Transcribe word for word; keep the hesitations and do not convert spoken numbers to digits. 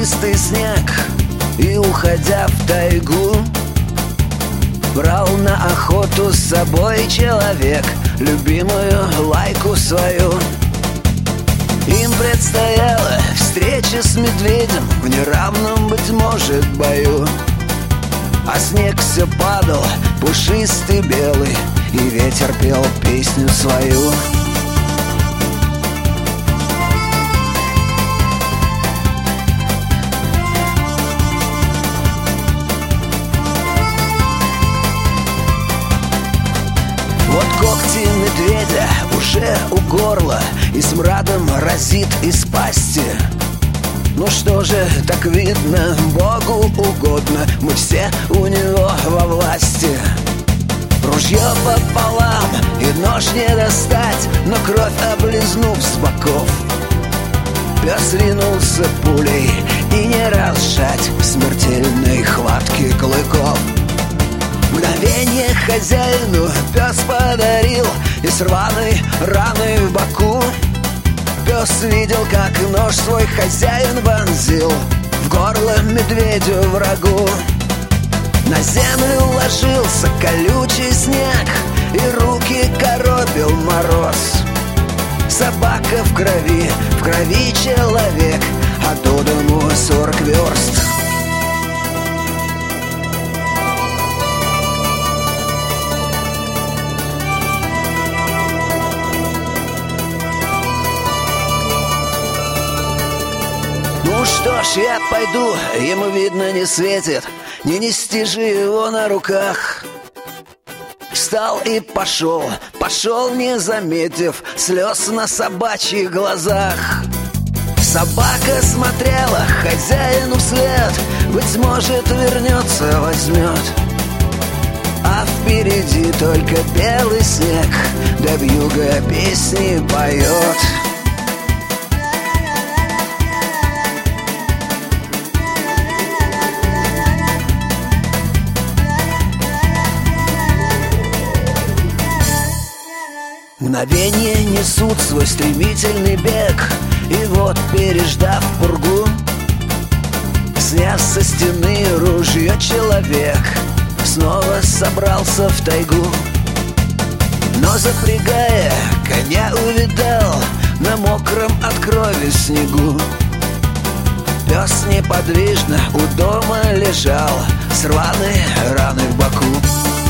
пушистый снег и, уходя в тайгу, брал на охоту с собой человек любимую лайку свою. Им предстояла встреча с медведем в неравном, быть может, бою. А снег все падал, пушистый белый, и ветер пел песню свою. Вот когти медведя уже у горла, и смрадом разит из пасти. Ну что же, так видно, Богу угодно, мы все у него во власти. Ружье пополам и нож не достать, но кровь облизнув с боков, пес ринулся пулей и не разжать смертельной хватки клыков. Мгновение хозяину пес подарил, и с рваной раной в боку пес видел, как нож свой хозяин вонзил в горло медведю врагу. На землю ложился колючий снег, и руки коробил мороз. Собака в крови, в крови человек, а до дому сорок верст. Ну что ж, я пойду, ему, видно, не светит, не нести же его на руках. Встал и пошел, пошел, не заметив слез на собачьих глазах. Собака смотрела хозяину вслед, быть может, вернется, возьмет. А впереди только белый снег, да вьюга песни поет. Мгновения несут свой стремительный бег, и вот, переждав пургу, сняв со стены ружье, человек снова собрался в тайгу. Но, запрягая коня, увидал на мокром от крови снегу. Пес неподвижно у дома лежал с рваной раной в боку.